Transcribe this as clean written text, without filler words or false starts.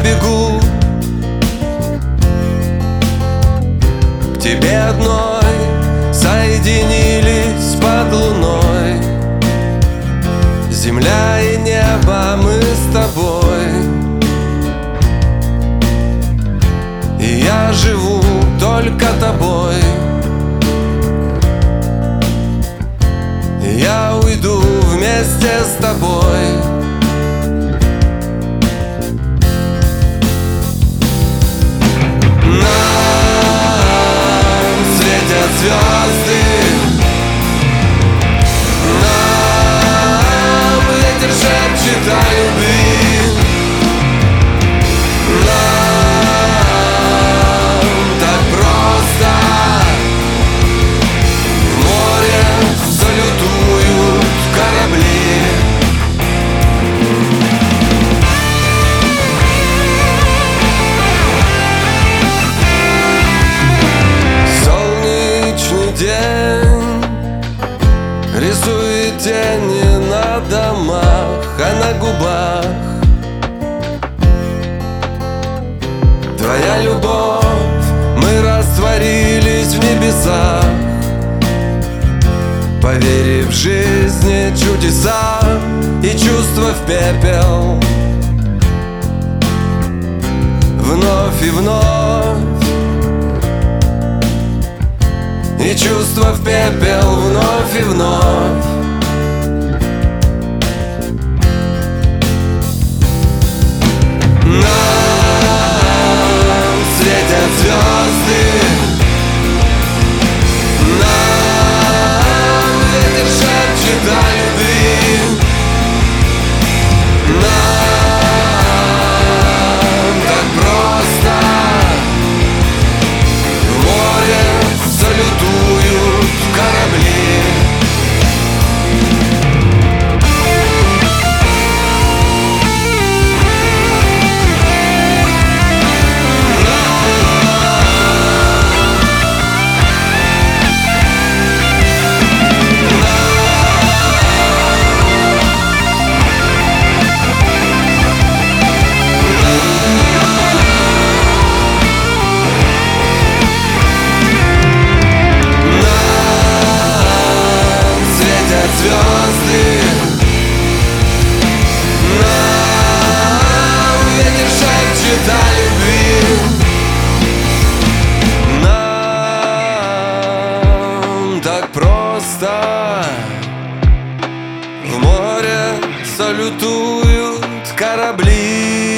бегу к тебе одной, соединились под луной. Земля и небо, мы с тобой. И я живу только тобой. И я уйду вместе с тобой. Нам светят звезды, нам ветер шепчет о любви. Нам так просто в море салютуют корабли. Рисует тени на домах, а на губах твоя любовь. Мы растворились в небесах, поверив в жизни чудеса и чувства в пепел. Вновь и вновь, и чувства в пепел вновь и вновь. Нам светят звезды, нам ветер шепчет о любви. Нам так просто в море салютуют корабли. Звезды, нам ветер шепчет о любви. Нам так просто в море салютуют корабли.